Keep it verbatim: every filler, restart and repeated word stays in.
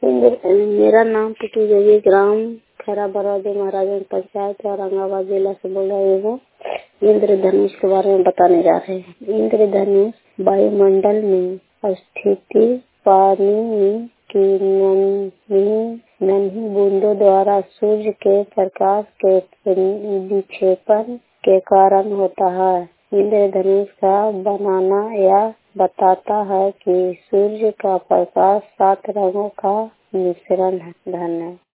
इंद्र मेरा नाम टिटू देवी, ग्राम खैरा बरौदी, महाराजगंज पंचायत औरंगाबाद जिला से बोल रही हूँ। इंद्रधनुष के बारे में बताने जा रहे हैं। इंद्रधनुष वायुमंडल में स्थिति पानी की नन्ही नन्ही बूंदों द्वारा सूर्य के प्रकाश के विक्षेपण के कारण होता है। इंद्रधनुष का बनाना या बताता है कि सूर्य का प्रकाश सात रंगों का मिश्रण है। धन्यवाद।